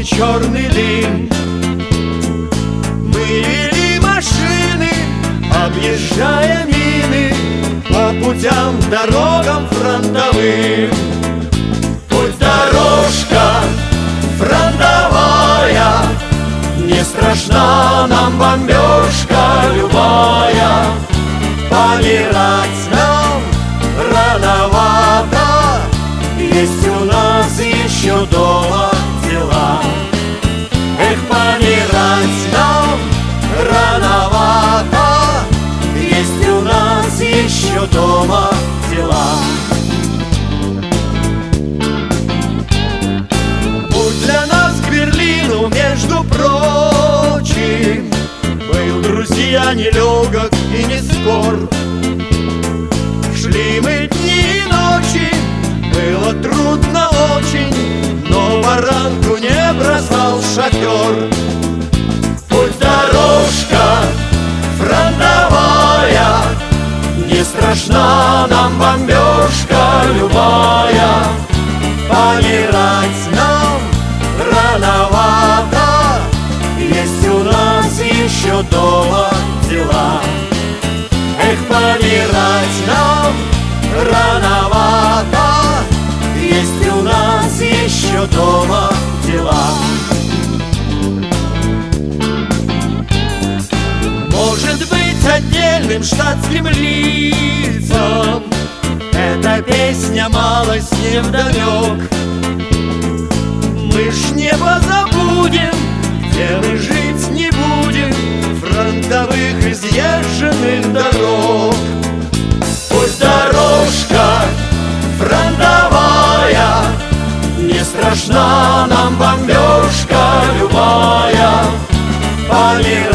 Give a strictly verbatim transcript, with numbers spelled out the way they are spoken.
черный дым. Мы вели машины, объезжая мины, по путям, дорогам фронтовым. Путь дорожка фронтовая, не страшна нам бомбежка любая. Помирать нам рановато, есть у нас еще дома дела. Эх, помирать нам рановато, есть у нас еще дома дела. Путь для нас к Берлину, между прочим, был, друзья, нелегок и не скор. Шли мы дни и ночи, было трудно очень, но баранку не бросал шофер. Путь дорожка фронтовая, не страшна нам бомбежка любая. Помирать нам рановато, есть у нас еще дома дела. Эх, помирать нам рановато, есть у нас еще дома дела. Может быть, отдельным штатским лицам эта песня малость невдомек. Мы ж небо забудем, где мы жить не будем, фронтовых изъезженных дорог. Пусть дорожка фронтовая, не страшна нам бомбежка любая. Помирать